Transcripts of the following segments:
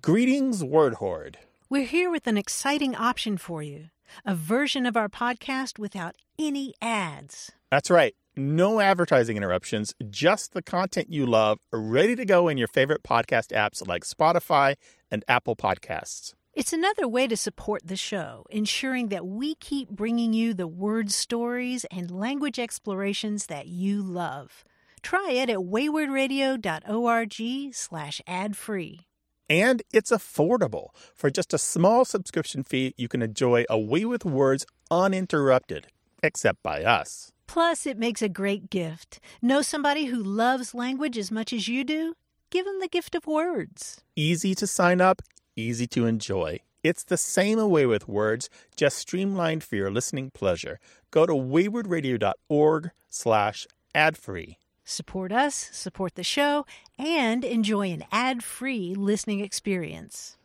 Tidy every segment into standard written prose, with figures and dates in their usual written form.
Greetings, Word Horde. We're here with an exciting option for you. A version of our podcast without any ads. That's right. No advertising interruptions, just the content you love, ready to go in your favorite podcast apps like Spotify and Apple Podcasts. It's another way to support the show, ensuring that we keep bringing you the word stories and language explorations that you love. Try it at waywardradio.org/ad-free. And it's affordable. For just a small subscription fee, you can enjoy A Way with Words uninterrupted, except by us. Plus, it makes a great gift. Know somebody who loves language as much as you do? Give them the gift of words. Easy to sign up, easy to enjoy. It's the same A Way with Words, just streamlined for your listening pleasure. Go to waywardradio.org/ad-free. Support us, support the show, and enjoy an ad-free listening experience.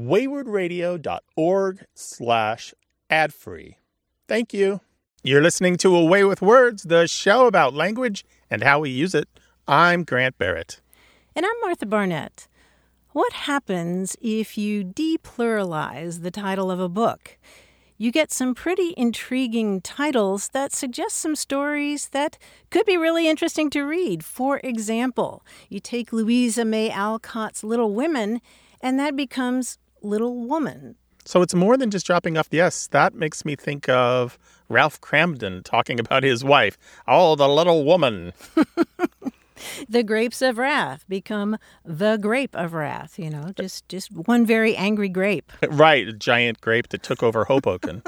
waywardradio.org/ad-free. Thank you. You're listening to A Way with Words, the show about language and how we use it. I'm Grant Barrett. And I'm Martha Barnett. What happens if you depluralize the title of a book? You get some pretty intriguing titles that suggest some stories that could be really interesting to read. For example, you take Louisa May Alcott's Little Women, and that becomes Little Woman. So it's more than just dropping off the S. That makes me think of Ralph Cramden talking about his wife. Oh, the little woman. The Grapes of Wrath become The Grape of Wrath, just one very angry grape. Right, a giant grape that took over Hoboken.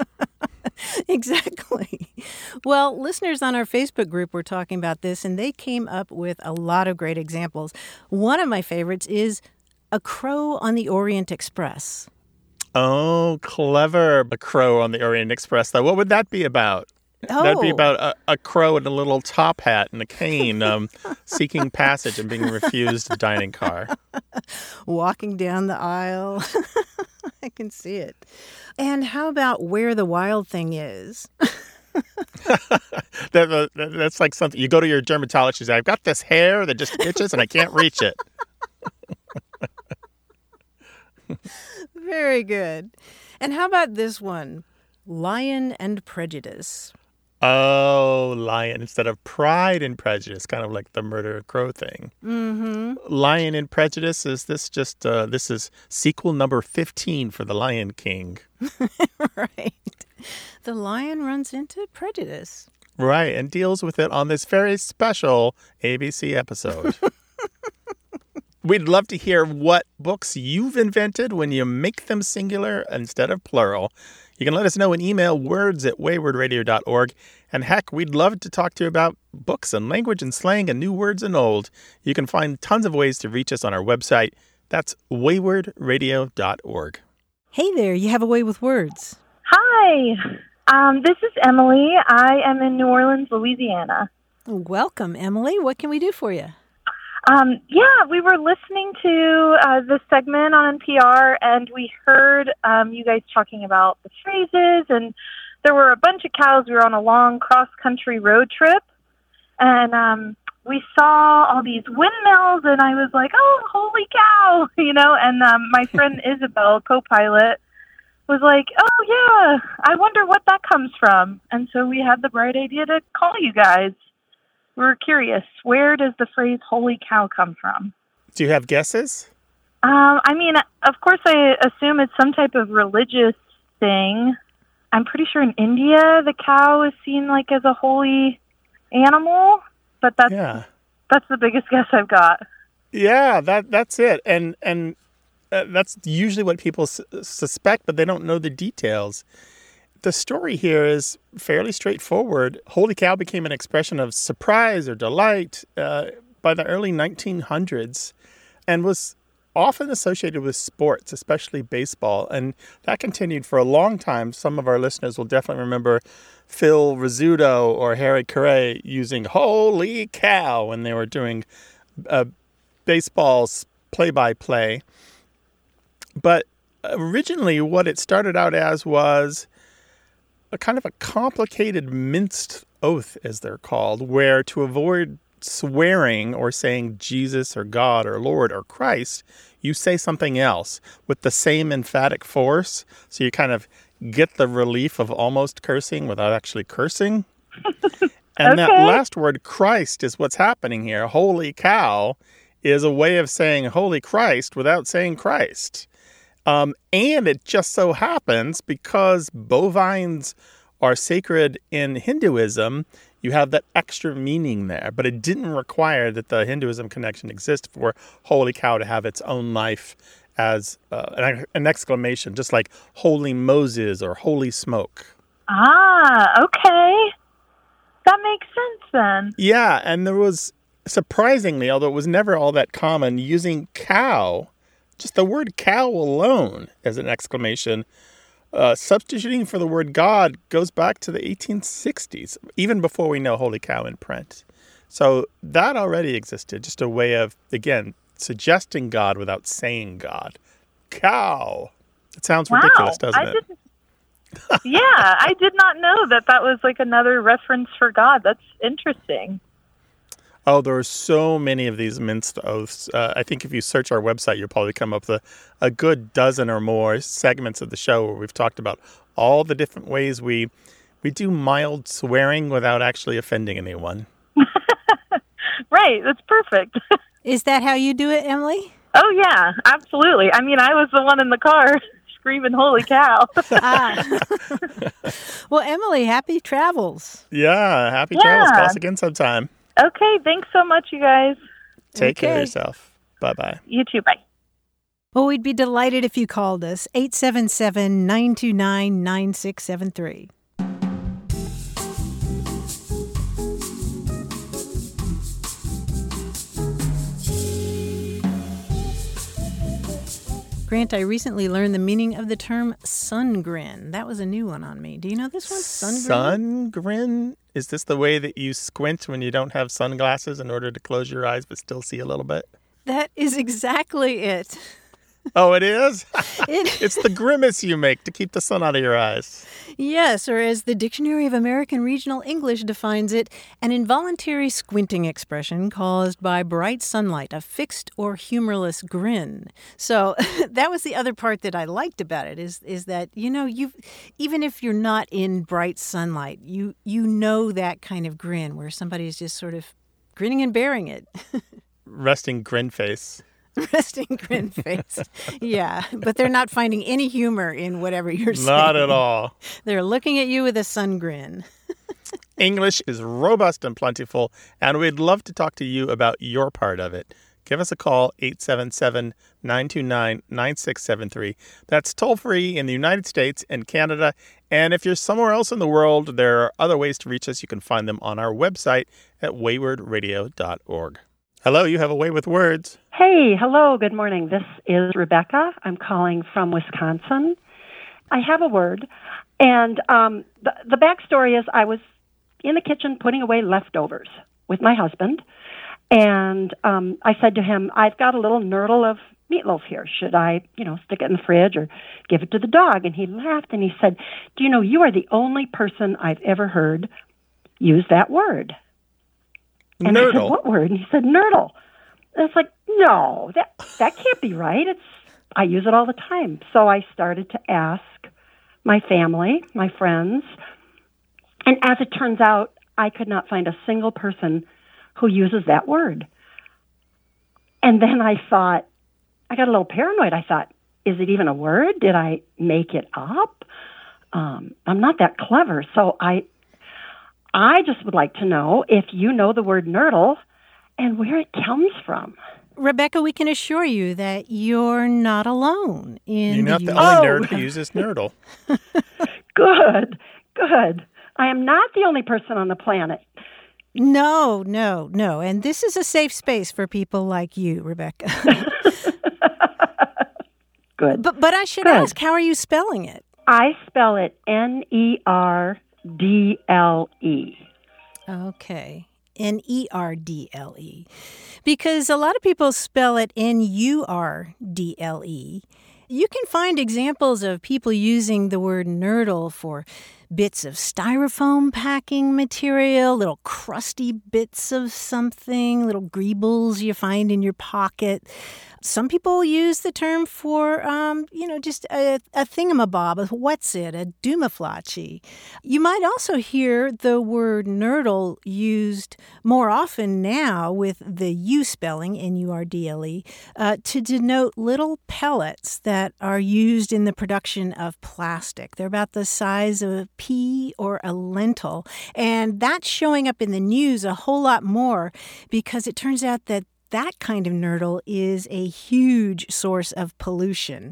Exactly. Well, listeners on our Facebook group were talking about this, and they came up with a lot of great examples. One of my favorites is A Crow on the Orient Express. Oh, clever. A Crow on the Orient Express, though. What would that be about? Oh. That'd be about a crow in a little top hat and a cane seeking passage and being refused a dining car. Walking down the aisle. I can see it. And how about Where the Wild Thing Is? That's like something. You go to your dermatologist and say, I've got this hair that just itches and I can't reach it. Very good. And how about this one? Lion and Prejudice. Oh, Lion instead of Pride and Prejudice, kind of like the Murder Crow thing. Mm-hmm. Lion and Prejudice, is this just, this is sequel number 15 for The Lion King. Right. The lion runs into prejudice. Right, and deals with it on this very special ABC episode. We'd love to hear what books you've invented when you make them singular instead of plural. You can let us know in email, words@waywardradio.org. And heck, we'd love to talk to you about books and language and slang and new words and old. You can find tons of ways to reach us on our website. That's waywardradio.org. Hey there, you have a way with words. Hi, this is Emily. I am in New Orleans, Louisiana. Welcome, Emily. What can we do for you? We were listening to this segment on NPR, and we heard you guys talking about the phrases, and there were a bunch of cows. We were on a long cross-country road trip, and we saw all these windmills, and I was like, oh, holy cow, and my friend Isabel, co-pilot, was like, oh, yeah, I wonder what that comes from. And so we had the bright idea to call you guys. We're curious, where does the phrase holy cow come from? Do you have guesses? Of course, I assume it's some type of religious thing. I'm pretty sure in India, the cow is seen like as a holy animal, but that's the biggest guess I've got. Yeah, that's it. And that's usually what people suspect, but they don't know the details. The story here is fairly straightforward. Holy cow became an expression of surprise or delight by the early 1900s and was often associated with sports, especially baseball. And that continued for a long time. Some of our listeners will definitely remember Phil Rizzuto or Harry Caray using holy cow when they were doing baseball's play-by-play. But originally what it started out as was a kind of a complicated minced oath, as they're called, where to avoid swearing or saying Jesus or God or Lord or Christ, you say something else with the same emphatic force, so you kind of get the relief of almost cursing without actually cursing. And that last word, Christ, is what's happening here. Holy cow is a way of saying Holy Christ without saying Christ. And it just so happens, because bovines are sacred in Hinduism, you have that extra meaning there. But it didn't require that the Hinduism connection exist for Holy Cow to have its own life as an exclamation, just like Holy Moses or Holy Smoke. Ah, okay. That makes sense then. Yeah, and there was, surprisingly, although it was never all that common, using cow, just the word cow alone as an exclamation, substituting for the word God goes back to the 1860s, even before we know Holy Cow in print. So that already existed, just a way of, again, suggesting God without saying God. Cow. It sounds ridiculous, doesn't it? Yeah, I did not know that was like another reference for God. That's interesting. Oh, there are so many of these minced oaths. I think if you search our website, you'll probably come up with a good dozen or more segments of the show where we've talked about all the different ways we do mild swearing without actually offending anyone. Right, that's perfect. Is that how you do it, Emily? Oh, yeah, absolutely. I mean, I was the one in the car screaming, holy cow. Well, Emily, happy travels. Yeah, happy travels. Call us again sometime. Okay, thanks so much, you guys. Take care of yourself. Bye-bye. You too, bye. Well, we'd be delighted if you called us, 877-929-9673. Grant, I recently learned the meaning of the term sun grin. That was a new one on me. Do you know this one? Sun grin? Sun grin? Is this the way that you squint when you don't have sunglasses in order to close your eyes but still see a little bit? That is exactly it. Oh, it is? It's the grimace you make to keep the sun out of your eyes. Yes, or as the Dictionary of American Regional English defines it, an involuntary squinting expression caused by bright sunlight, a fixed or humorless grin. So that was the other part that I liked about it, is that, you know, even if you're not in bright sunlight, you know that kind of grin where somebody is just sort of grinning and bearing it. Resting grin face. Resting grin face. Yeah, but they're not finding any humor in whatever you're saying. Not at all. They're looking at you with a sun grin. English is robust and plentiful, and we'd love to talk to you about your part of it. Give us a call, 877-929-9673. That's toll-free in the United States and Canada. And if you're somewhere else in the world, there are other ways to reach us. You can find them on our website at waywardradio.org. Hello, you have a way with words. Hey, hello, good morning. This is Rebecca. I'm calling from Wisconsin. I have a word, and the backstory is I was in the kitchen putting away leftovers with my husband, and I said to him, I've got a little nurdle of meatloaf here. Should I, stick it in the fridge or give it to the dog? And he laughed, and he said, do you know, you are the only person I've ever heard use that word. And Nurdle. I said, what word? And he said, nurdle. And it's like, no, that can't be right. I use it all the time. So I started to ask my family, my friends, and as it turns out, I could not find a single person who uses that word. And then I thought, I got a little paranoid. I thought, is it even a word? Did I make it up? I'm not that clever. So I just would like to know if you know the word nurdle and where it comes from. Rebecca, we can assure you that you're not alone in You're not the use. only nerd who uses nurdle. Good. I am not the only person on the planet. No. And this is a safe space for people like you, Rebecca. Good. But I should ask, how are you spelling it? I spell it Nerdle. Okay. Nerdle. Because a lot of people spell it Nurdle. You can find examples of people using the word nurdle for bits of styrofoam packing material, little crusty bits of something, little greebles you find in your pocket. Some people use the term for, just a thingamabob, a what's-it, a doomaflachi. You might also hear the word nurdle used more often now with the U spelling, N-U-R-D-L-E, to denote little pellets that are used in the production of plastic. They're about the size of a pea or a lentil, and that's showing up in the news a whole lot more because it turns out that kind of nurdle is a huge source of pollution.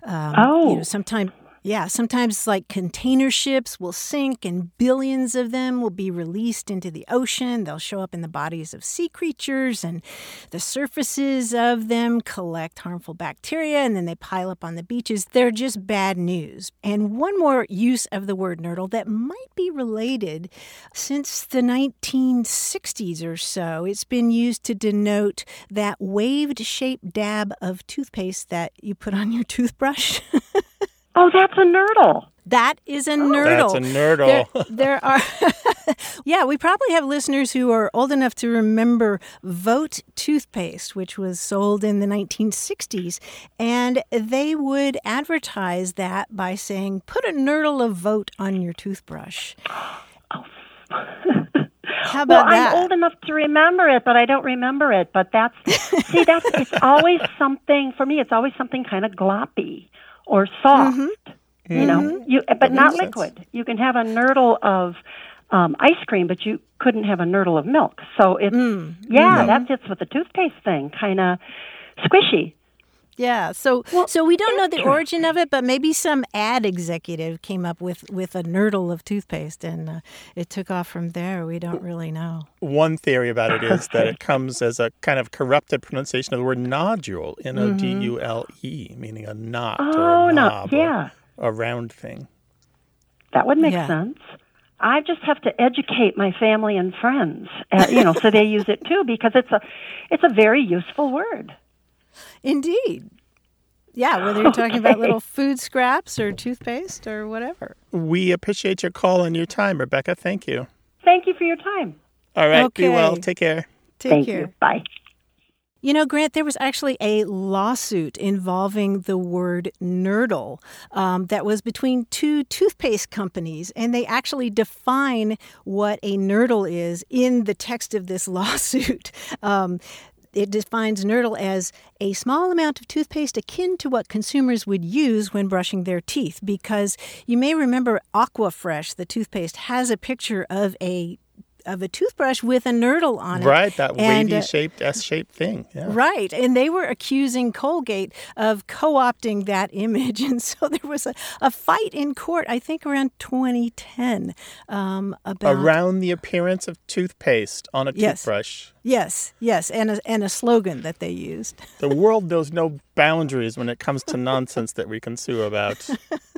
Sometimes like container ships will sink and billions of them will be released into the ocean. They'll show up in the bodies of sea creatures and the surfaces of them collect harmful bacteria and then they pile up on the beaches. They're just bad news. And one more use of the word nurdle that might be related since the 1960s or so. It's been used to denote that waved shaped dab of toothpaste that you put on your toothbrush. Oh, that's a nurdle. That is a nurdle. That's a nurdle. There are, we probably have listeners who are old enough to remember Vote toothpaste, which was sold in the 1960s. And they would advertise that by saying, put a nurdle of Vote on your toothbrush. Oh. How about that? I'm old enough to remember it, but I don't remember it. But it's always something, for me, it's always something kind of gloppy or soft, but not liquid. Sense. You can have a nurdle of ice cream, but you couldn't have a nurdle of milk. So it's, that fits with the toothpaste thing, kind of squishy. Yeah, so we don't know the origin of it, but maybe some ad executive came up with a nurdle of toothpaste, and it took off from there. We don't really know. One theory about it is that it comes as a kind of corrupted pronunciation of the word nodule, N-O-D-U-L-E, meaning a knot or a knob or a round thing. That would make sense. I just have to educate my family and friends, so they use it too, because it's a very useful word. Indeed. Yeah, whether you're talking about little food scraps or toothpaste or whatever. We appreciate your call and your time, Rebecca. Thank you. Thank you for your time. All right. Okay. Be well. Take care. Thank you. Bye. You know, Grant, there was actually a lawsuit involving the word nurdle that was between two toothpaste companies, and they actually define what a nurdle is in the text of this lawsuit. It defines nurdle as a small amount of toothpaste akin to what consumers would use when brushing their teeth, because you may remember Aquafresh, the toothpaste, has a picture of a toothbrush with a nurdle on it. Right, that wavy-shaped, S-shaped thing. Yeah. Right, and they were accusing Colgate of co-opting that image, and so there was a fight in court, I think around 2010, about... Around the appearance of toothpaste on a toothbrush. Yes, and a slogan that they used. The world knows no boundaries when it comes to nonsense that we can sue about.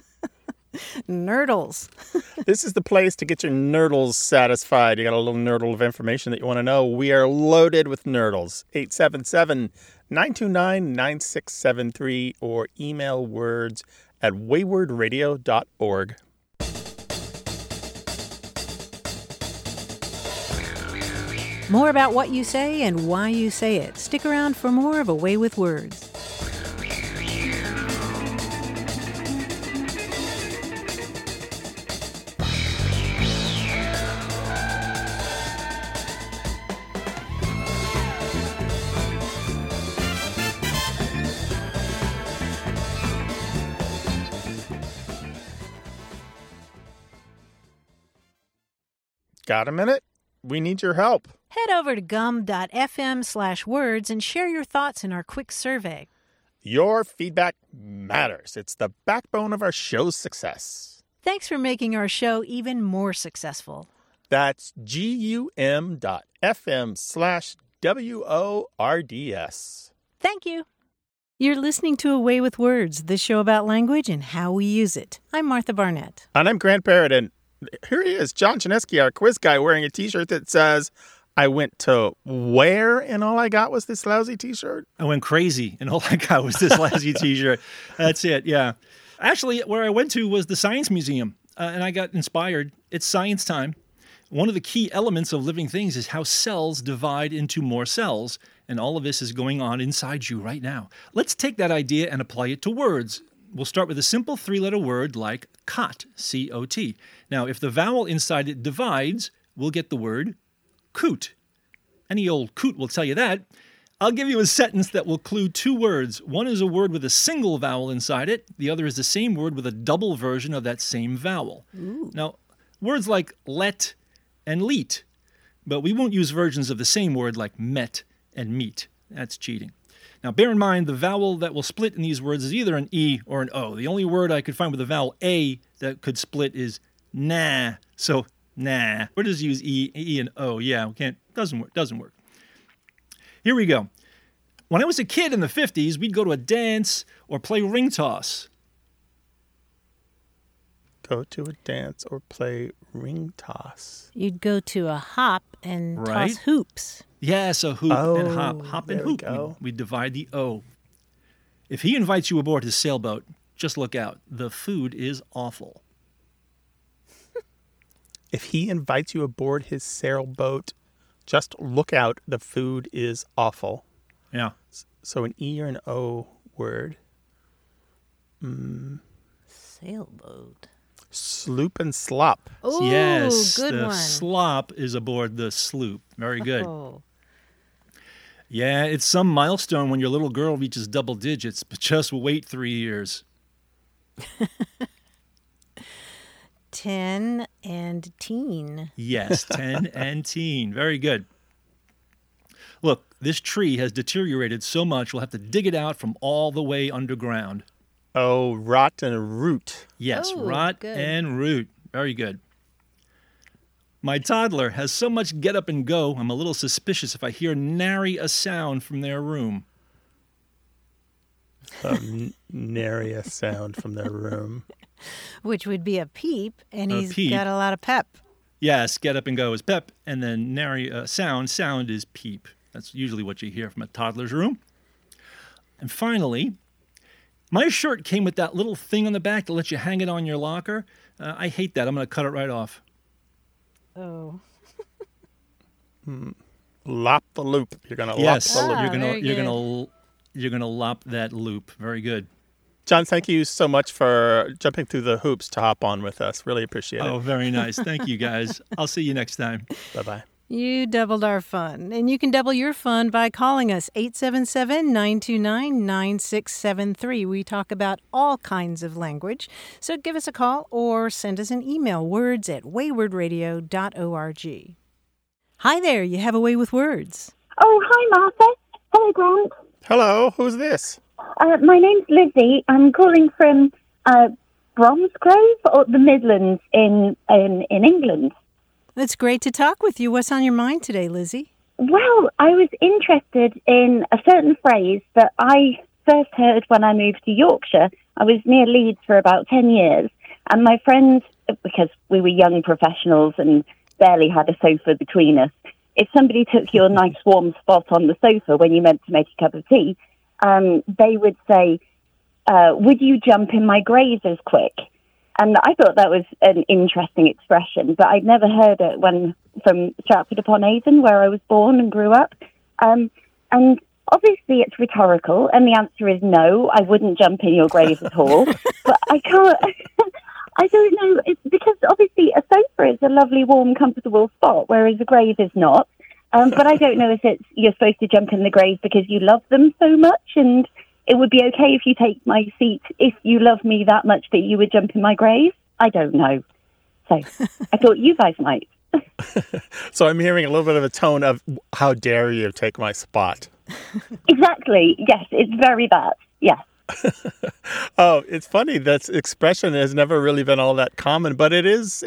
Nurdles. This is the place to get your nurdles satisfied. You got a little nurdle of information that you want to know. We are loaded with nurdles. 877-929-9673 or email words at waywardradio.org. More about what you say and why you say it. Stick around for more of A Way with Words. Got a minute? We need your help. Head over to gum.fm/words and share your thoughts in our quick survey. Your feedback matters. It's the backbone of our show's success. Thanks for making our show even more successful. That's gum.fm/WORDS. Thank you. You're listening to A Way with Words, the show about language and how we use it. I'm Martha Barnett. And I'm Grant Barrett, and here he is, John Chinesky, our quiz guy, wearing a T-shirt that says, I went to where and all I got was this lousy T-shirt? I went crazy and all I got was this lousy T-shirt. That's it, yeah. Actually, where I went to was the Science Museum. and I got inspired. It's science time. One of the key elements of living things is how cells divide into more cells, and all of this is going on inside you right now. Let's take that idea and apply it to words. We'll start with a simple 3-letter word like cot, C-O-T. Now, if the vowel inside it divides, we'll get the word coot. Any old coot will tell you that. I'll give you a sentence that will include 2 words. One is a word with a single vowel inside it. The other is the same word with a double version of that same vowel. Ooh. Now, words like let and leet, but we won't use versions of the same word like met and meet. That's cheating. Now, bear in mind, the vowel that will split in these words is either an E or an O. The only word I could find with the vowel A that could split is nah. So, nah. We'll just use E and O. Yeah, we can't. Doesn't work. Here we go. When I was a kid in the 50s, we'd go to a dance or play ring toss. Go to a dance or play ring toss. You'd go to a hop and toss hoops. Yes, a hoop and hop. Hop and hoop. We divide the O. If he invites you aboard his sailboat, just look out. The food is awful. If he invites you aboard his sailboat, just look out. The food is awful. Yeah. So an E or an O word. Sailboat. Sloop and slop. Oh, yes, good the one. slop is aboard the sloop. Very good. Oh. Yeah, it's some milestone when your little girl reaches double digits, but just wait 3 years. 10 and teen. Yes, 10 and teen. Very good. Look, this tree has deteriorated so much we'll have to dig it out from all the way underground. Oh, rot and root. Yes, Oh, rot good. and root. Very good. My toddler has so much get up and go, I'm a little suspicious if I hear nary a sound from their room. Nary a sound from their room. Which would be a peep, and A he's peep. got a lot of pep. Yes, get up and go is pep, and then nary a sound is peep. That's usually what you hear from a toddler's room. And finally, my shirt came with that little thing on the back to let you hang it on your locker. I hate that. I'm going to cut it right off. Oh. Lop the loop. You're going to Yes, lop the loop. you're gonna lop that loop. Very good. John, thank you so much for jumping through the hoops to hop on with us. Really appreciate it. Oh, very nice. Thank you, guys. I'll see you next time. Bye-bye. You doubled our fun. And you can double your fun by calling us 877-929-9673. We talk about all kinds of language. So give us a call or send us an email, words@waywardradio.org. Hi there, you have a way with words. Oh, hi, Martha. Hello, Grant. Hello, who's this? My name's Lizzie. I'm calling from Bromsgrove, or the Midlands in England. It's great to talk with you. What's on your mind today, Lizzie? Well, I was interested in a certain phrase that I first heard when I moved to Yorkshire. I was near Leeds for about 10 years, and my friends, because we were young professionals and barely had a sofa between us, if somebody took your nice warm spot on the sofa when you meant to make a cup of tea, they would say, would you jump in my grazers quick? And I thought that was an interesting expression, but I'd never heard it from Stratford-upon-Avon, where I was born and grew up. And obviously it's rhetorical, and the answer is no, I wouldn't jump in your grave at all. But I can't, I don't know, it's because obviously a sofa is a lovely, warm, comfortable spot, whereas a grave is not. But I don't know if you're supposed to jump in the grave because you love them so much, and it would be okay if you take my seat if you love me that much that you would jump in my grave. I don't know. So I thought you guys might. So I'm hearing a little bit of a tone of, how dare you take my spot? Exactly. Yes, it's very bad. Yes. Oh, it's funny. That expression has never really been all that common, but it is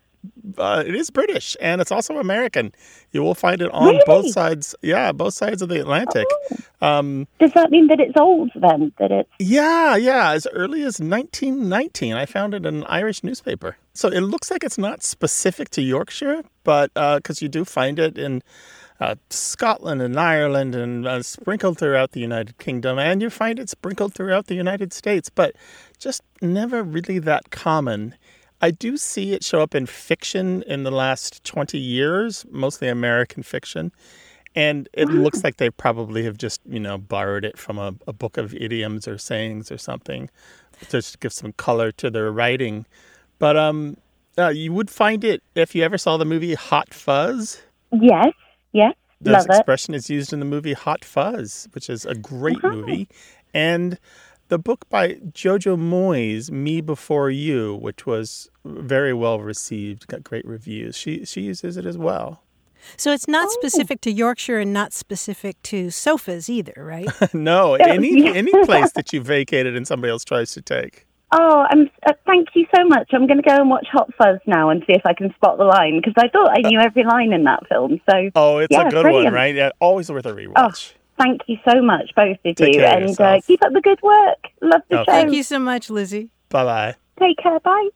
British, and it's also American. You will find it on both sides. Yeah, both sides of the Atlantic. Does that mean that it's old then? Yeah. As early as 1919, I found it in an Irish newspaper. So it looks like it's not specific to Yorkshire, but because you do find it in Scotland and Ireland and sprinkled throughout the United Kingdom, and you find it sprinkled throughout the United States, but just never really that common. I do see it show up in fiction in the last 20 years, mostly American fiction. And it looks like they probably have just, borrowed it from a book of idioms or sayings or something, just to give some color to their writing. But you would find it if you ever saw the movie Hot Fuzz. Yes. This Love it. expression is used in the movie Hot Fuzz, which is a great movie. And the book by Jojo Moyes, Me Before You, which was very well received, got great reviews. She uses it as well. So it's not specific to Yorkshire and not specific to sofas either, right? No, any place that you vacated and somebody else tries to take. Oh, thank you so much. I'm going to go and watch Hot Fuzz now and see if I can spot the line, because I thought I knew every line in that film. So it's a good brilliant one, right? Yeah, always worth a rewatch. Oh, thank you so much, both of Take you, care of and yourself. keep up the good work. Love the show. Thank you so much, Lizzie. Bye-bye. Take care. Bye.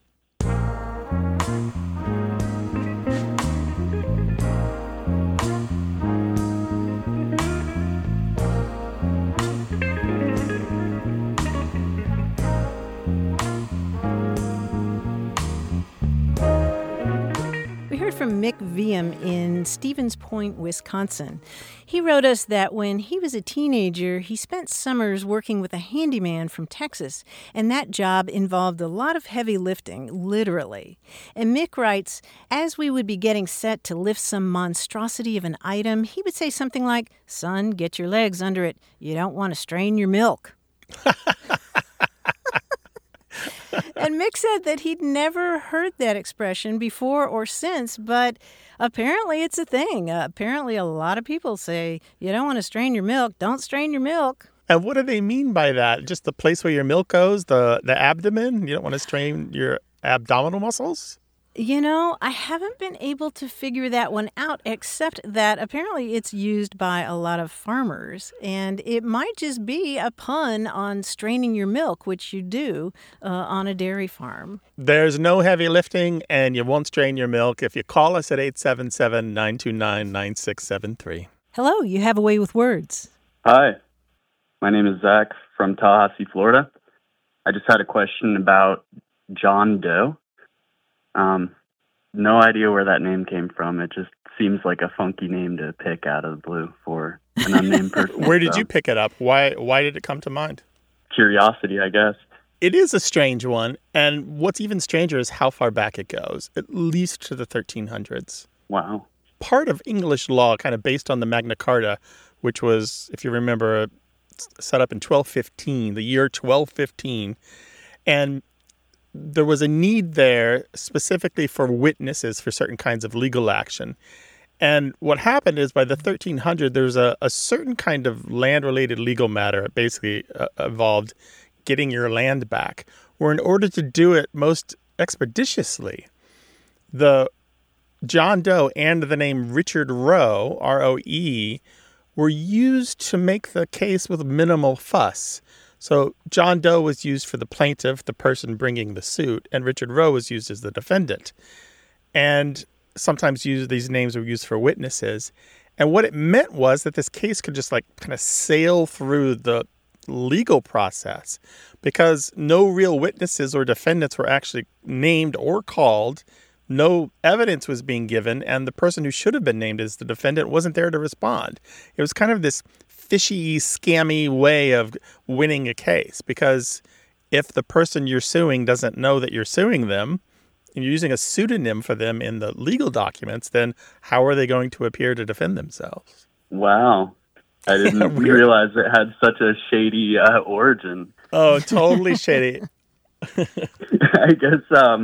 We heard from Mick Viam in Stevens Point, Wisconsin. He wrote us that when he was a teenager, he spent summers working with a handyman from Texas, and that job involved a lot of heavy lifting, literally. And Mick writes, as we would be getting set to lift some monstrosity of an item, he would say something like, "Son, get your legs under it. You don't want to strain your milk." And Mick said that he'd never heard that expression before or since, but apparently it's a thing. Apparently a lot of people say, you don't want to strain your milk, don't strain your milk. And what do they mean by that? Just the place where your milk goes, the abdomen? You don't want to strain your abdominal muscles? I haven't been able to figure that one out, except that apparently it's used by a lot of farmers. And it might just be a pun on straining your milk, which you do on a dairy farm. There's no heavy lifting, and you won't strain your milk if you call us at 877-929-9673. Hello, you have a way with words. Hi, my name is Zach from Tallahassee, Florida. I just had a question about John Doe. No idea where that name came from. It just seems like a funky name to pick out of the blue for an unnamed person. Where did you pick it up? Why did it come to mind? Curiosity, I guess. It is a strange one, and what's even stranger is how far back it goes, at least to the 1300s. Wow. Part of English law, kind of based on the Magna Carta, which was, if you remember, set up in 1215, the year 1215, and there was a need there specifically for witnesses for certain kinds of legal action. And what happened is by the 1300s, there was a certain kind of land-related legal matter. It basically involved getting your land back, where in order to do it most expeditiously, the John Doe and the name Richard Roe, R-O-E, were used to make the case with minimal fuss. So John Doe was used for the plaintiff, the person bringing the suit, and Richard Roe was used as the defendant. And sometimes these names were used for witnesses. And what it meant was that this case could just kind of sail through the legal process because no real witnesses or defendants were actually named or called. No evidence was being given, and the person who should have been named as the defendant wasn't there to respond. It was kind of this fishy, scammy way of winning a case, because if the person you're suing doesn't know that you're suing them, and you're using a pseudonym for them in the legal documents, then how are they going to appear to defend themselves? Wow. I didn't realize it had such a shady origin. Oh, totally shady. I guess,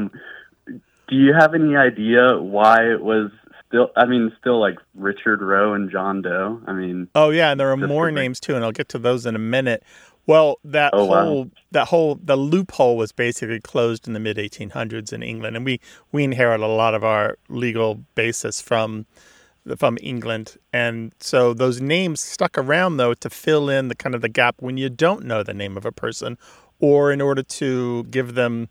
do you have any idea why it was still like Richard Roe and John Doe? Oh yeah, and there are more names too, and I'll get to those in a minute. Well, the loophole was basically closed in the mid 1800s in England, and we inherit a lot of our legal basis from England, and so those names stuck around though to fill in the kind of the gap when you don't know the name of a person, or in order to give them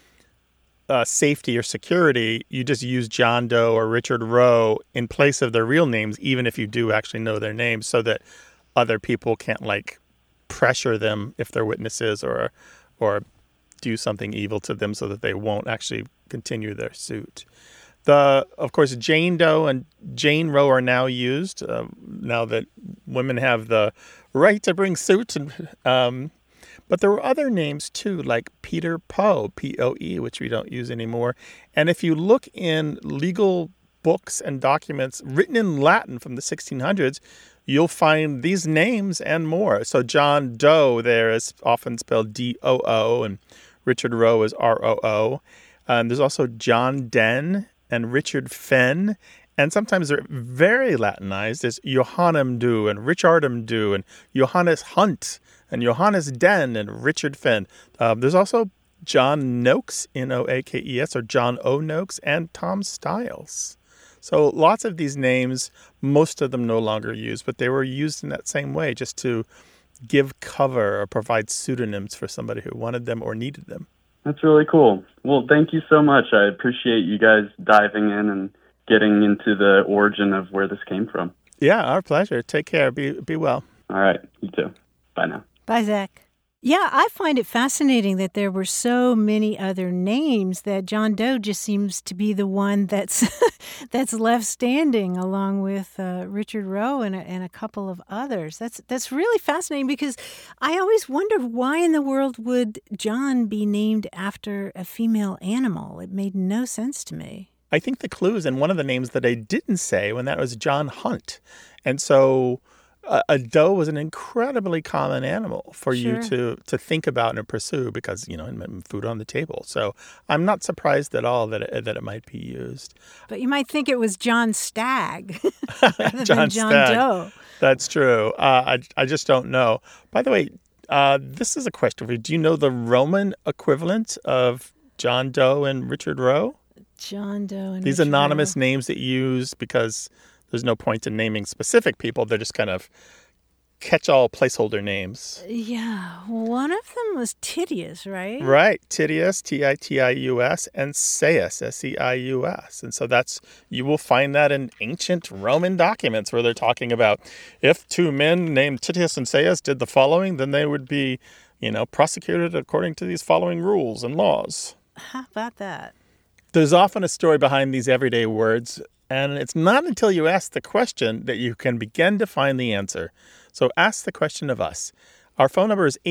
safety or security, you just use John Doe or Richard Roe in place of their real names, even if you do actually know their names, so that other people can't pressure them if they're witnesses or do something evil to them so that they won't actually continue their suit. Of course, Jane Doe and Jane Roe are now used now that women have the right to bring suit. But there were other names too, like Peter Poe, P-O-E, which we don't use anymore. And if you look in legal books and documents written in Latin from the 1600s, you'll find these names and more. So John Doe there is often spelled D-O-O, and Richard Roe is R-O-O. There's also John Den and Richard Fenn, and sometimes they're very Latinized as Johannem Du and Richardum Du and Johannes Hunt and Johannes Den and Richard Fenn. There's also John Noakes, N-O-A-K-E-S, or John O. Noakes, and Tom Stiles. So lots of these names, most of them no longer used, but they were used in that same way, just to give cover or provide pseudonyms for somebody who wanted them or needed them. That's really cool. Well, thank you so much. I appreciate you guys diving in and getting into the origin of where this came from. Yeah, our pleasure. Take care. Be well. All right. You too. Bye now. Bye, Zach. Yeah, I find it fascinating that there were so many other names that John Doe just seems to be the one that's that's left standing, along with Richard Roe and a couple of others. That's really fascinating, because I always wondered, why in the world would John be named after a female animal? It made no sense to me. I think the clue is in one of the names that I didn't say, when that was John Hunt. And so a doe was an incredibly common animal for you to think about and pursue, because, it meant food on the table. So I'm not surprised at all that it might be used. But you might think it was John Stagg rather than John Stagg. Doe. That's true. I just don't know. By the way, this is a question for you. Do you know the Roman equivalent of John Doe and Richard Roe? John Doe and These Richard anonymous Roe. names that you use because there's no point in naming specific people. They're just kind of catch-all placeholder names. Yeah, one of them was Titius, right? Right. Titius, T-I-T-I-U-S, and Seius, S-E-I-U-S. And so you will find that in ancient Roman documents where they're talking about, if two men named Titius and Seius did the following, then they would be, prosecuted according to these following rules and laws. How about that? There's often a story behind these everyday words, and it's not until you ask the question that you can begin to find the answer. So ask the question of us. Our phone number is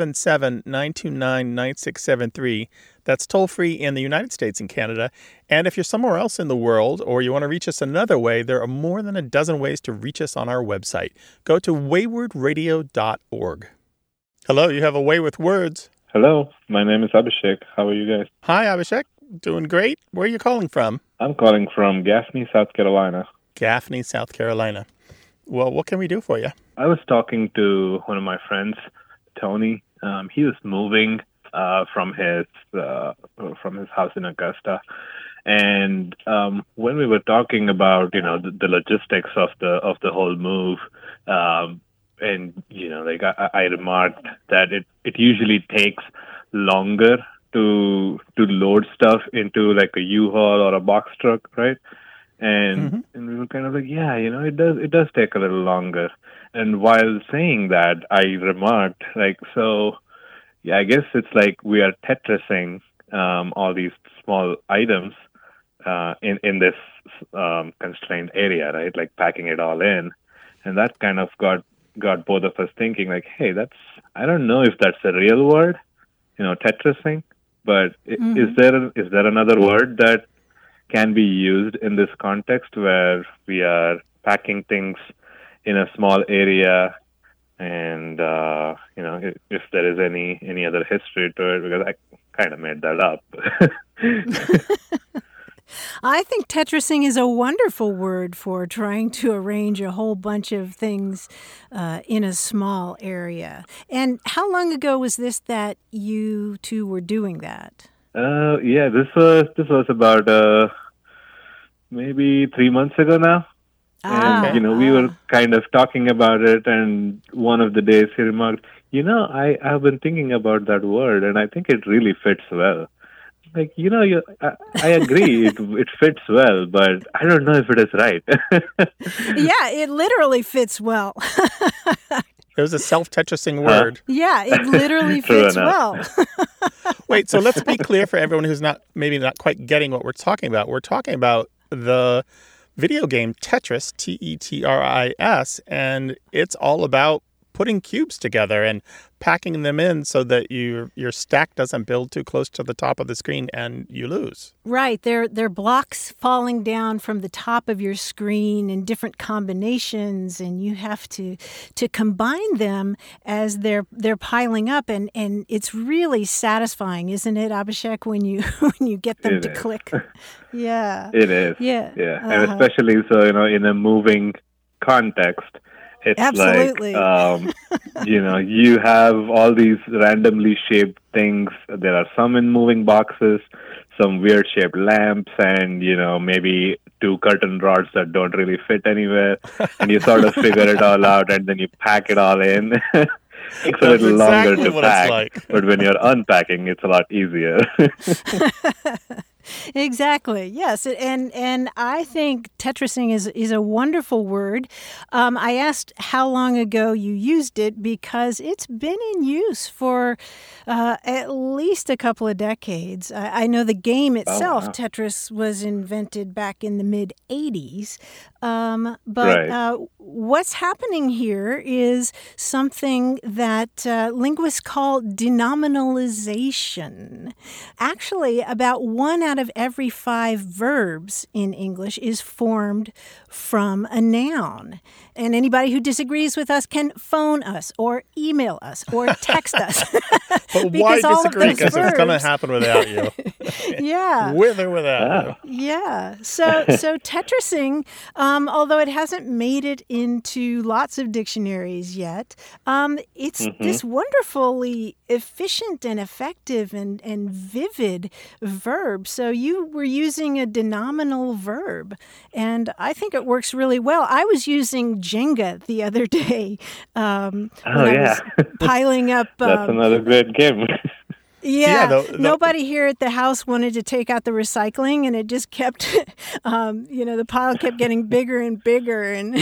877-929-9673. That's toll-free in the United States and Canada. And if you're somewhere else in the world, or you want to reach us another way, there are more than a dozen ways to reach us on our website. Go to waywardradio.org. Hello, you have a way with words. Hello, my name is Abhishek. How are you guys? Hi, Abhishek. Doing great. Where are you calling from? I'm calling from Gaffney, South Carolina. Gaffney, South Carolina. Well, what can we do for you? I was talking to one of my friends, Tony. He was moving from his house in Augusta, and when we were talking about the logistics of the whole move, and I remarked that it usually takes longer to load stuff into like a U-Haul or a box truck, right? And we were kind of like, it does take a little longer. And while saying that, I remarked, I guess it's like we are Tetrising all these small items in this constrained area, right? Like packing it all in. And that kind of got both of us thinking, like, hey, I don't know if that's a real word, Tetrising, but is there another word that can be used in this context where we are packing things in a small area, and if there is any other history to it, because I kind of made that up. I think Tetrising is a wonderful word for trying to arrange a whole bunch of things in a small area. And how long ago was this that you two were doing that? This was about maybe 3 months ago now. And, we were kind of talking about it, and one of the days he remarked, I've been thinking about that word, and I think it really fits well. Like, I agree, it fits well, but I don't know if it is right. Yeah, it literally fits well. It was a self-Tetrising word. Yeah, it literally fits well. Wait, so let's be clear for everyone who's not quite getting what we're talking about. We're talking about the video game Tetris, Tetris, and it's all about putting cubes together and packing them in so that your stack doesn't build too close to the top of the screen and you lose. Right. They're blocks falling down from the top of your screen in different combinations, and you have to combine them as they're piling up, and it's really satisfying, isn't it, Abhishek, when you get them to click? Yeah. It is. Yeah. Yeah. And especially so, in a moving context. It's absolutely. Like, you have all these randomly shaped things. There are some in moving boxes, some weird shaped lamps, and, maybe 2 curtain rods that don't really fit anywhere. And you sort of figure it all out, and then you pack it all in. It's a little longer to pack, but when you're unpacking, it's a lot easier. Exactly. Yes. And I think Tetrising is a wonderful word. I asked how long ago you used it because it's been in use for at least a couple of decades. I know the game itself, Tetris, was invented back in the mid-'80s. But what's happening here is something that linguists call denominalization. Actually, about 1 out of every 5 verbs in English is formed from a noun. And anybody who disagrees with us can phone us or email us or text us. But why disagree? Because it's going to happen without you. Yeah. With or without you. Yeah. So Tetrising, although it hasn't made it into lots of dictionaries yet, it's this wonderfully efficient and effective and vivid verb. So you were using a denominal verb, and I think it works really well. I was using Jenga the other day. I was piling up. That's another great game. Yeah, nobody here at the house wanted to take out the recycling, and it just kept, the pile kept getting bigger and bigger, and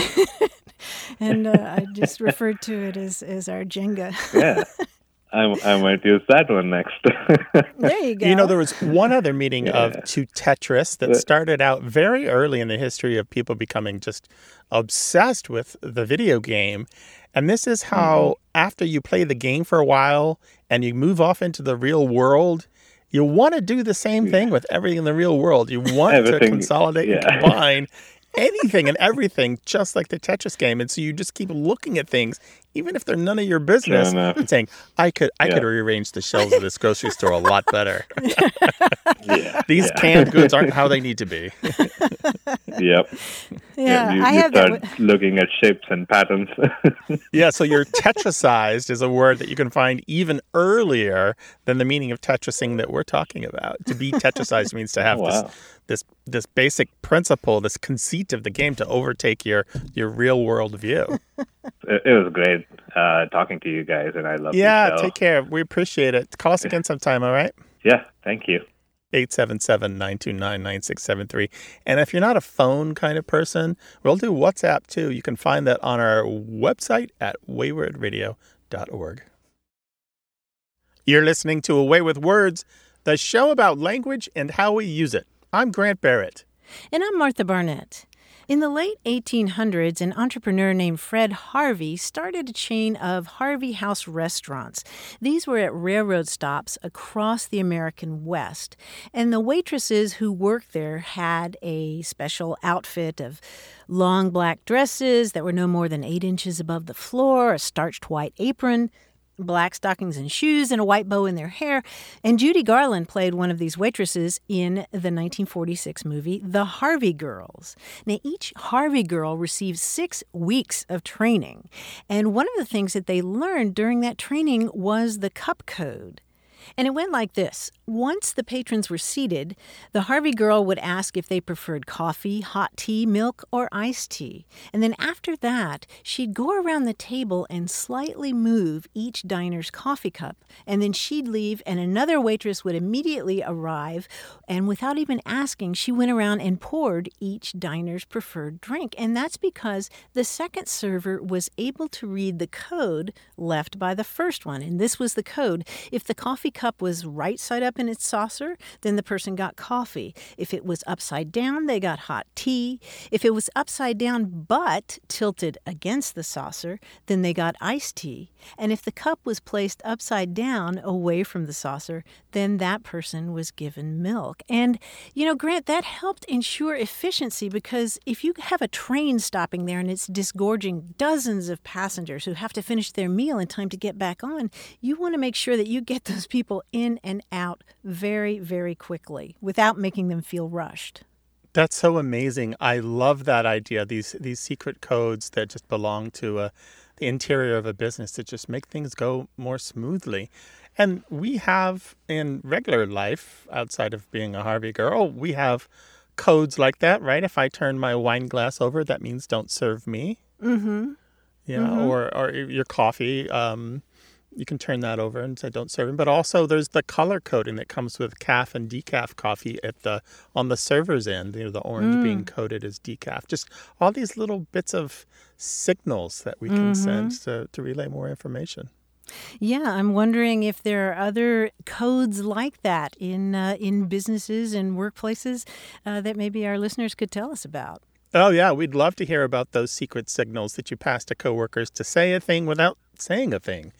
I just referred to it as our Jenga. Yeah, I might use that one next. There you go. There was one other meaning of to Tetris that started out very early in the history of people becoming just obsessed with the video game. And this is how, after you play the game for a while and you move off into the real world, you want to do the same thing with everything in the real world. You want to consolidate and combine anything and everything, just like the Tetris game. And so you just keep looking at things, even if they're none of your business, and saying, I could rearrange the shelves of this grocery store a lot better. These canned goods aren't how they need to be. Yep. Yeah, you start looking at shapes and patterns. So your Tetrisized is a word that you can find even earlier than the meaning of Tetrising that we're talking about. To be Tetrisized means to have this basic principle, this conceit of the game to overtake your real world view. It was great talking to you guys, and I love you. Yeah, take care. We appreciate it. Call us again sometime, all right? Yeah, thank you. 877-929-9673. And if you're not a phone kind of person, we'll do WhatsApp too. You can find that on our website at waywordradio.org. You're listening to A Way with Words, the show about language and how we use it. I'm Grant Barrett. And I'm Martha Barnett. In the late 1800s, an entrepreneur named Fred Harvey started a chain of Harvey House restaurants. These were at railroad stops across the American West. And the waitresses who worked there had a special outfit of long black dresses that were no more than 8 inches above the floor, a starched white apron, black stockings and shoes, and a white bow in their hair. And Judy Garland played one of these waitresses in the 1946 movie The Harvey Girls. Now, each Harvey girl received 6 weeks of training. And one of the things that they learned during that training was the cup code. And it went like this. Once the patrons were seated, the Harvey girl would ask if they preferred coffee, hot tea, milk, or iced tea. And then after that, she'd go around the table and slightly move each diner's coffee cup. And then she'd leave, and another waitress would immediately arrive. And without even asking, she went around and poured each diner's preferred drink. And that's because the second server was able to read the code left by the first one. And this was the code. If the coffee cup was right side up in its saucer, then the person got coffee. If it was upside down, they got hot tea. If it was upside down but tilted against the saucer, then they got iced tea. And if the cup was placed upside down away from the saucer, then that person was given milk. And, Grant, that helped ensure efficiency, because if you have a train stopping there and it's disgorging dozens of passengers who have to finish their meal in time to get back on, you want to make sure that you get those people in and out very, very quickly without making them feel rushed. That's so amazing. I love that idea, these secret codes that just belong to the interior of a business that just make things go more smoothly. And we have in regular life, outside of being a Harvey girl, we have codes like that, right? If I turn my wine glass over, that means don't serve me. Mm-hmm. Or your coffee, you can turn that over and say don't serve him. But also there's the color coding that comes with calf and decaf coffee on the server's end, the orange being coded as decaf. Just all these little bits of signals that we can send to relay more information. Yeah, I'm wondering if there are other codes like that in businesses and workplaces that maybe our listeners could tell us about. Oh, yeah. We'd love to hear about those secret signals that you pass to coworkers to say a thing without saying a thing.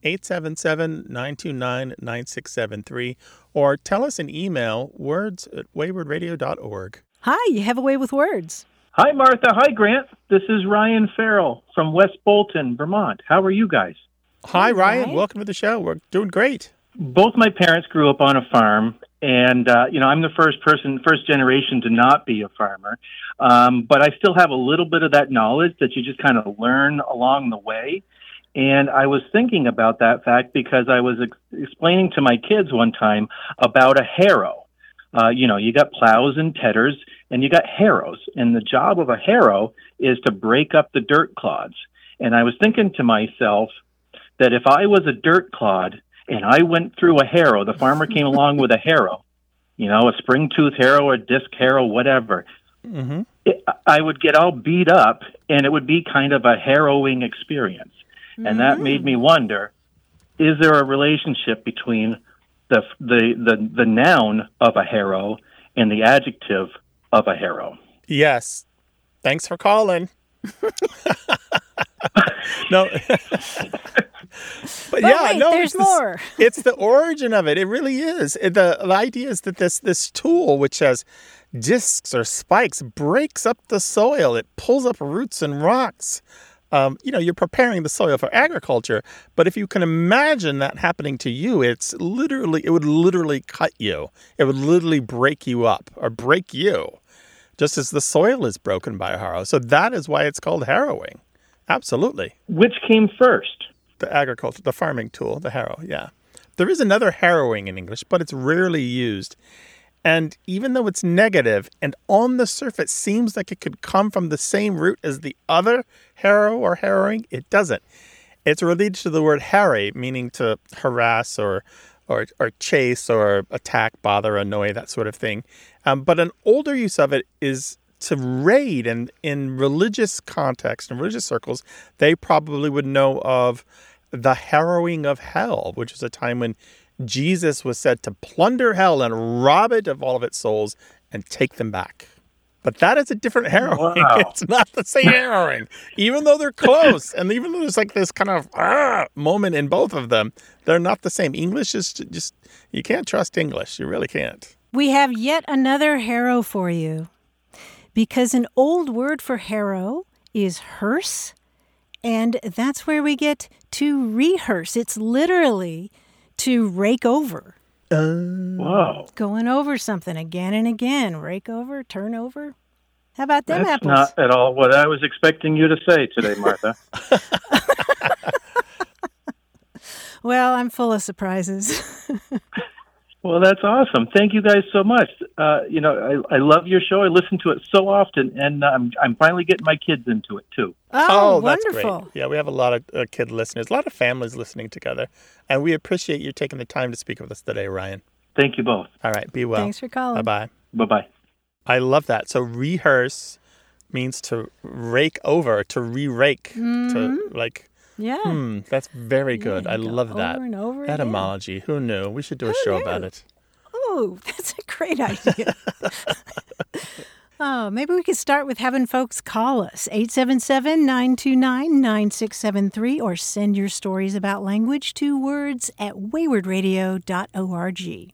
877-929-9673. Or tell us an email, words@waywardradio.org. Hi, you have a way with words. Hi, Martha. Hi, Grant. This is Ryan Farrell from West Bolton, Vermont. How are you guys? Hi, Ryan. Welcome to the show. We're doing great. Both my parents grew up on a farm, and, I'm the first generation to not be a farmer. But I still have a little bit of that knowledge that you just kind of learn along the way. And I was thinking about that fact because I was explaining to my kids one time about a harrow. You got plows and tedders, and you got harrows. And the job of a harrow is to break up the dirt clods. And I was thinking to myself that if I was a dirt clod and I went through a harrow, the farmer came along with a harrow, a spring-tooth harrow or disc harrow, whatever, I would get all beat up, and it would be kind of a harrowing experience. And that made me wonder, is there a relationship between the noun of a harrow and the adjective of a harrow? Yes. Thanks for calling. No. But there's more. It's the origin of it. It really is. The idea is that this tool, which has discs or spikes, breaks up the soil. It pulls up roots and rocks. You're preparing the soil for agriculture. But if you can imagine that happening to you, it would literally cut you. It would literally break you up or break you, just as the soil is broken by a harrow. So that is why it's called harrowing. Absolutely. Which came first? The farming tool, the harrow, yeah. There is another harrowing in English, but it's rarely used. And even though it's negative and on the surface seems like it could come from the same root as the other harrow or harrowing, it doesn't. It's related to the word harry, meaning to harass or chase or attack, bother, annoy, that sort of thing. But an older use of it is to raid. And in religious context, in religious circles, they probably would know of the harrowing of hell, which is a time when Jesus was said to plunder hell and rob it of all of its souls and take them back. But that is a different harrowing. Wow. It's not the same harrowing. Even though they're close, and even though there's like this kind of moment in both of them, they're not the same. English is just, you can't trust English. You really can't. We have yet another harrow for you. Because an old word for harrow is hearse, and that's where we get to rehearse. It's literally to rake over. Wow. Going over something again and again. Rake over, turn over. How about them That's apples? not at all what I was expecting you to say today, Martha. Well, I'm full of surprises. Well, that's awesome. Thank you guys so much. I love your show. I listen to it so often, and I'm finally getting my kids into it, too. Oh, that's wonderful. great. Yeah, we have a lot of kid listeners, a lot of families listening together. And we appreciate you taking the time to speak with us today, Ryan. Thank you both. All right, be well. Thanks for calling. Bye-bye. Bye-bye. I love that. So rehearse means to rake over, to re-rake, to Yeah. That's very good. Yeah, I you go love that. over and over again. Etymology. Who knew? We should do a show about it. Oh, that's a great idea. Oh, maybe we could start with having folks call us, 877-929-9673, or send your stories about language to words@waywardradio.org.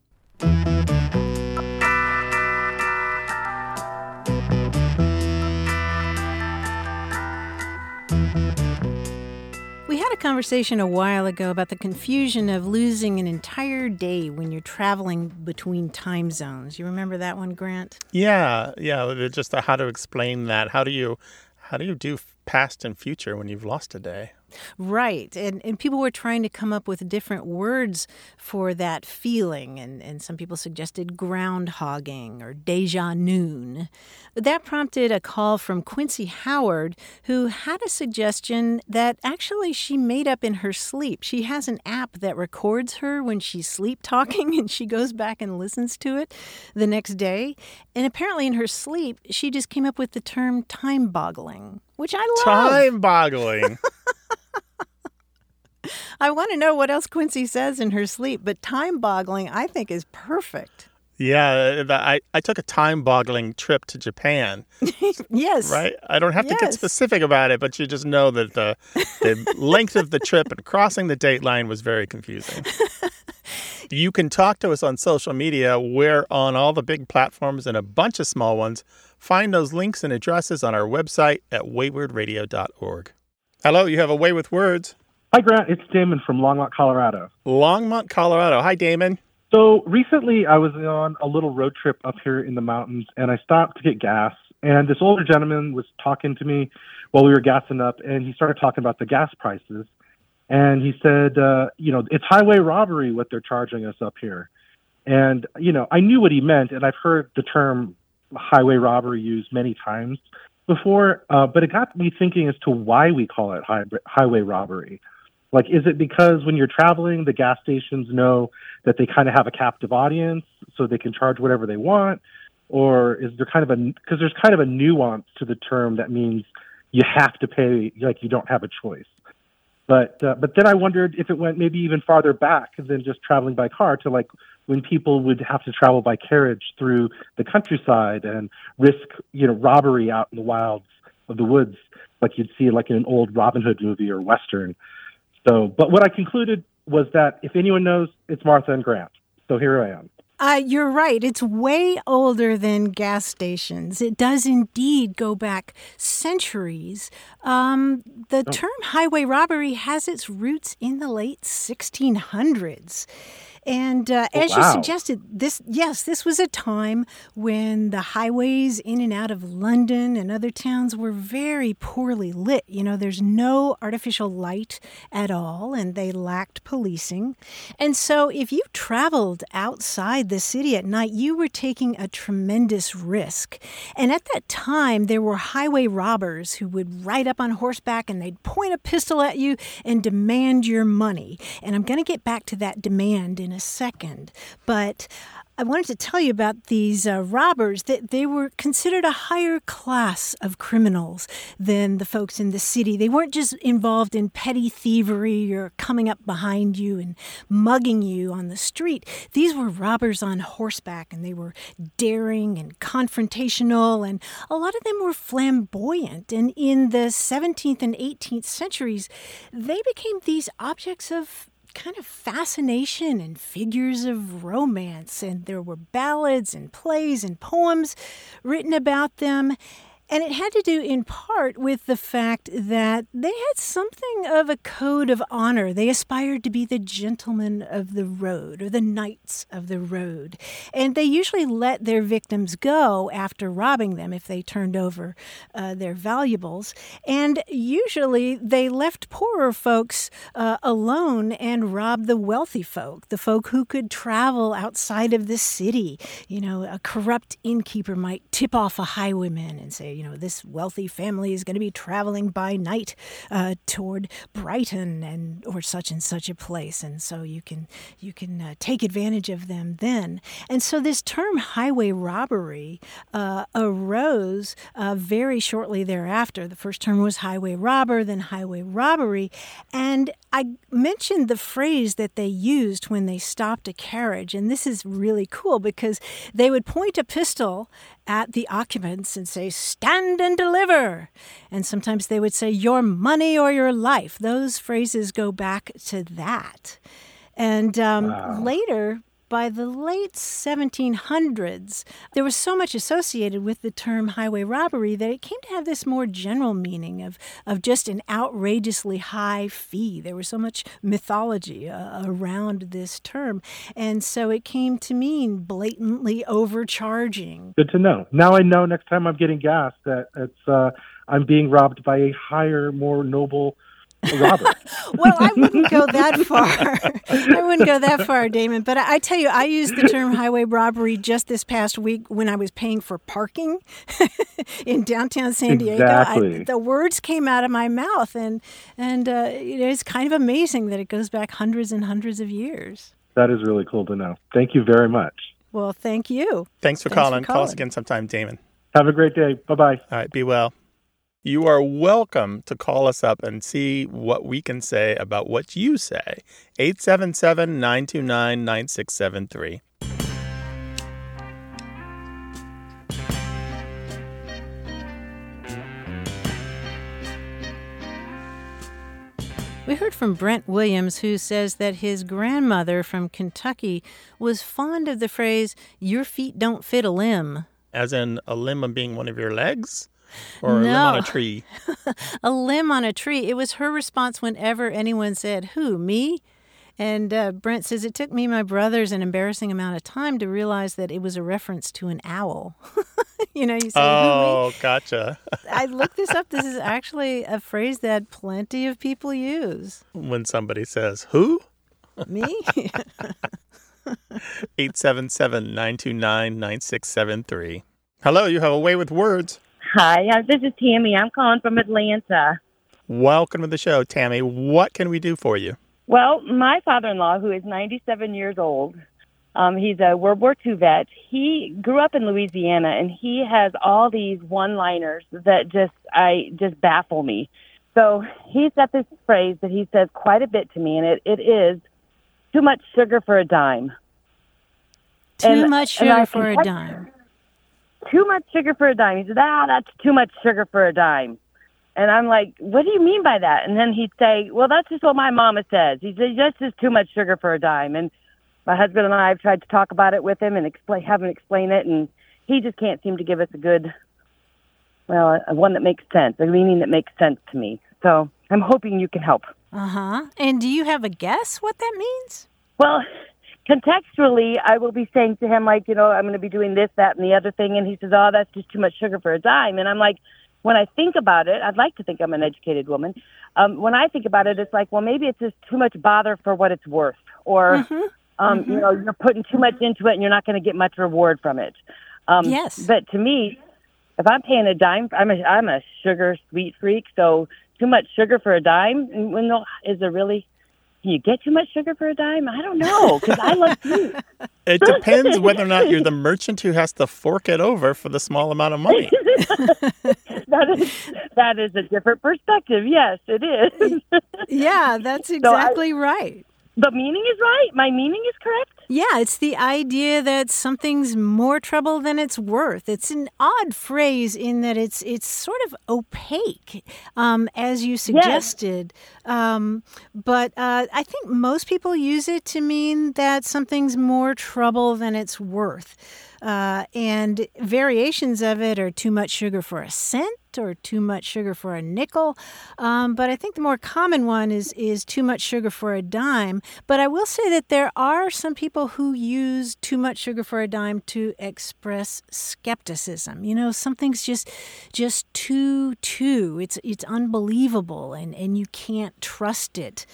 We had a conversation a while ago about the confusion of losing an entire day when you're traveling between time zones. You remember that one, Grant? Yeah. Just how to explain that. How do you do past and future when you've lost a day? Right. And people were trying to come up with different words for that feeling. And some people suggested groundhogging or deja noon. That prompted a call from Quincy Howard, who had a suggestion that actually she made up in her sleep. She has an app that records her when she's sleep talking, and she goes back and listens to it the next day. And apparently in her sleep, she just came up with the term time boggling, which I love. Time boggling. I want to know what else Quincy says in her sleep, but time-boggling, I think, is perfect. Yeah, I took a time-boggling trip to Japan. Yes. Right? I don't have to get specific about it, but you just know that the length of the trip and crossing the date line was very confusing. You can talk to us on social media. We're on all the big platforms and a bunch of small ones. Find those links and addresses on our website at waywardradio.org. Hello, you have a Way with Words. Hi, Grant. It's Damon from Longmont, Colorado. Longmont, Colorado. Hi, Damon. So recently I was on a little road trip up here in the mountains, and I stopped to get gas. And this older gentleman was talking to me while we were gassing up, and he started talking about the gas prices. And he said, it's highway robbery what they're charging us up here. And, I knew what he meant, and I've heard the term highway robbery used many times before, but it got me thinking as to why we call it highway robbery. Like, is it because when you're traveling, the gas stations know that they kind of have a captive audience, so they can charge whatever they want? Or is there because there's kind of a nuance to the term that means you have to pay, like you don't have a choice. But then I wondered if it went maybe even farther back than just traveling by car to like when people would have to travel by carriage through the countryside and risk, robbery out in the wilds of the woods, like you'd see like in an old Robin Hood movie or Western. So, but what I concluded was that if anyone knows, it's Martha and Grant. So here I am. You're right. It's way older than gas stations. It does indeed go back centuries. The term highway robbery has its roots in the late 1600s. And as you suggested, this was a time when the highways in and out of London and other towns were very poorly lit. There's no artificial light at all, and they lacked policing. And so if you traveled outside the city at night, you were taking a tremendous risk. And at that time, there were highway robbers who would ride up on horseback and they'd point a pistol at you and demand your money. And I'm going to get back to that demand in a second, but I wanted to tell you about these robbers, that they were considered a higher class of criminals than the folks in the city. They weren't just involved in petty thievery or coming up behind you and mugging you on the street. These were robbers on horseback, and they were daring and confrontational, and a lot of them were flamboyant. And in the 17th and 18th centuries, they became these objects of kind of fascination and figures of romance, and there were ballads and plays and poems written about them. And it had to do in part with the fact that they had something of a code of honor. They aspired to be the gentlemen of the road, or the knights of the road. And they usually let their victims go after robbing them if they turned over their valuables. And usually they left poorer folks alone and robbed the wealthy folk, the folk who could travel outside of the city. A corrupt innkeeper might tip off a highwayman and say, this wealthy family is going to be traveling by night toward Brighton or such and such a place, and so you can take advantage of them then. And so this term highway robbery arose very shortly thereafter. The first term was highway robber, then highway robbery, and I mentioned the phrase that they used when they stopped a carriage, and this is really cool because they would point a pistol at the occupants and say, "Stand and deliver." And sometimes they would say, "Your money or your life." Those phrases go back to that. And later, by the late 1700s, there was so much associated with the term highway robbery that it came to have this more general meaning of just an outrageously high fee. There was so much mythology around this term. And so it came to mean blatantly overcharging. Good to know. Now I know next time I'm getting gas that it's I'm being robbed by a higher, more noble robber. Well, I wouldn't go that far. I wouldn't go that far, Damon. But I tell you, I used the term highway robbery just this past week when I was paying for parking in downtown San Diego. Exactly. The words came out of my mouth, and it's kind of amazing that it goes back hundreds and hundreds of years. That is really cool to know. Thank you very much. Well, thank you. Thanks for calling. Call us again sometime, Damon. Have a great day. Bye-bye. All right, be well. You are welcome to call us up and see what we can say about what you say. 877-929-9673. We heard from Brent Williams, who says that his grandmother from Kentucky was fond of the phrase, "Your feet don't fit a limb." As in a limb of being one of your legs? Or a limb on a tree? A limb on a tree. It was her response whenever anyone said, "Who, me?" And Brent says, "It took me and my brothers an embarrassing amount of time to realize that it was a reference to an owl." You say, "Oh, "Who, me?" Gotcha. I looked this up. This is actually a phrase that plenty of people use. When somebody says, "Who?" Me? 877-929-9673. Hello, you have a way with words. Hi, this is Tammy. I'm calling from Atlanta. Welcome to the show, Tammy. What can we do for you? Well, my father-in-law, who is 97 years old, he's a World War II vet. He grew up in Louisiana, and he has all these one-liners that just baffle me. So he's got this phrase that he says quite a bit to me, and it is, "Too much sugar for a dime." Too much sugar for a dime. Too much sugar for a dime. He said, "That's too much sugar for a dime." And I'm like, "What do you mean by that?" And then he'd say, "Well, that's just what my mama says." He said, "That's just too much sugar for a dime." And my husband and I have tried to talk about it with him and have him explain it, and he just can't seem to give us a one that makes sense, a meaning that makes sense to me. So I'm hoping you can help. Uh-huh. And do you have a guess what that means? Well, contextually, I will be saying to him, I'm going to be doing this, that, and the other thing. And he says, "Oh, that's just too much sugar for a dime." And I'm like, when I think about it, I'd like to think I'm an educated woman. When I think about it, it's like, well, maybe it's just too much bother for what it's worth. Or, you're putting too much into it and you're not going to get much reward from it. Yes. But to me, if I'm paying a dime, I'm a sugar sweet freak. So too much sugar for a dime? Is there really... Can you get too much sugar for a dime? I don't know, because I love sweets. It depends whether or not you're the merchant who has to fork it over for the small amount of money. That is a different perspective. Yes, it is. Yeah, that's exactly right. The meaning is right? My meaning is correct? Yeah, it's the idea that something's more trouble than it's worth. It's an odd phrase in that it's sort of opaque, as you suggested. Yes. But I think most people use it to mean that something's more trouble than it's worth. And variations of it are too much sugar for a cent or too much sugar for a nickel. But I think the more common one is too much sugar for a dime. But I will say that there are some people who use too much sugar for a dime to express skepticism. Something's just too. It's unbelievable and you can't trust it.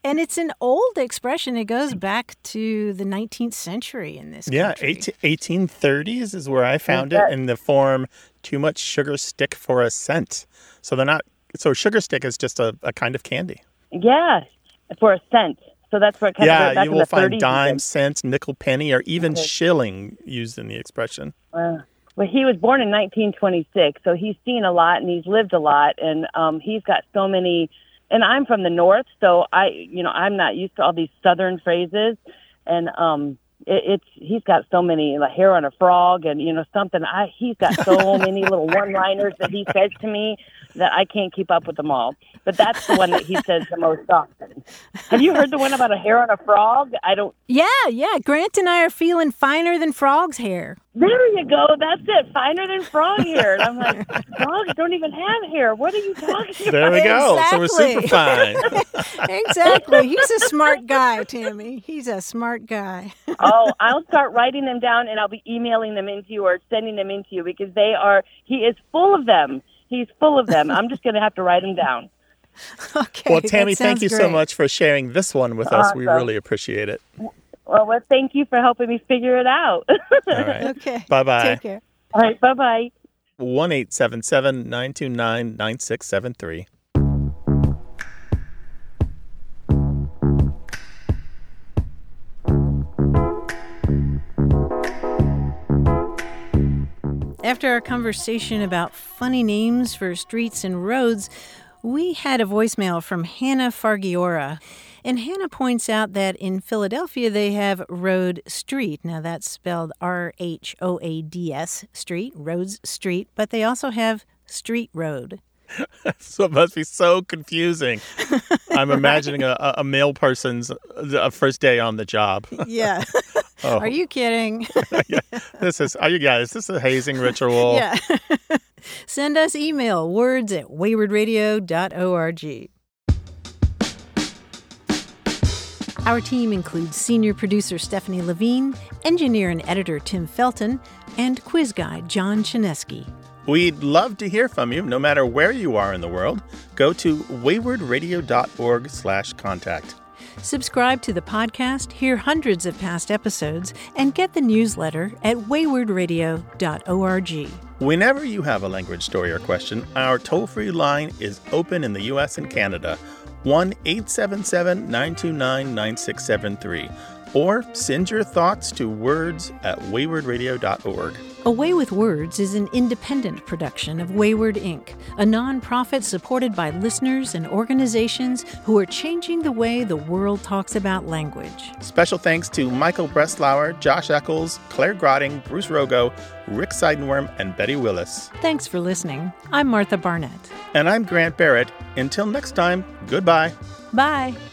And it's an old expression. It goes back to the 19th century in this country. 1830s is where I found it in the form too much sugar stick for a cent. So they're not. So sugar stick is just a kind of candy. Yeah, for a cent. So that's where it comes from. Yeah, you will find dime, cent, nickel, penny, or even shilling used in the expression. Well, he was born in 1926, so he's seen a lot and he's lived a lot, and he's got so many. And I'm from the north, so I'm not used to all these southern phrases, and he's got so many, like hair on a frog, and something. He's got so many little one-liners that he says to me that I can't keep up with them all. But that's the one that he says the most often. Have you heard the one about a hair on a frog? I don't. Yeah. Grant and I are feeling finer than frog's hair. There you go. That's it. Finer than frog hair. And I'm like, frogs don't even have hair. What are you talking about? There we go. Exactly. So we're super fine. Exactly. He's a smart guy, Tammy. He's a smart guy. Oh, I'll start writing them down, and I'll be emailing them into you or sending them into you because he is full of them. He's full of them. I'm just going to have to write them down. Okay. Well, Tammy, thank you so great. much for sharing this one with us. We really appreciate it. Well, thank you for helping me figure it out. All right. Okay. Bye-bye. Take care. All right. Bye-bye. 1-877-929-9673. After our conversation about funny names for streets and roads, we had a voicemail from Hannah Fargiora. And Hannah points out that in Philadelphia they have Road Street. Now that's spelled R-H-O-A-D-S, Street, Rhodes Street, but they also have Street Road. So it must be so confusing. I'm imagining a male person's first day on the job. Yeah. Oh. Are you kidding? Yeah. This is a hazing ritual. Yeah. Send us email, words@waywardradio.org. Our team includes senior producer Stephanie Levine, engineer and editor Tim Felton, and quiz guy John Chinesky. We'd love to hear from you, no matter where you are in the world. Go to waywardradio.org/contact. Subscribe to the podcast, hear hundreds of past episodes, and get the newsletter at waywardradio.org. Whenever you have a language story or question, our toll-free line is open in the U.S. and Canada, 1-877-929-9673. Or send your thoughts to words@waywardradio.org. A Way with Words is an independent production of Wayward Inc., a nonprofit supported by listeners and organizations who are changing the way the world talks about language. Special thanks to Michael Breslauer, Josh Eccles, Claire Grotting, Bruce Rogo, Rick Seidenworm, and Betty Willis. Thanks for listening. I'm Martha Barnett. And I'm Grant Barrett. Until next time, goodbye. Bye.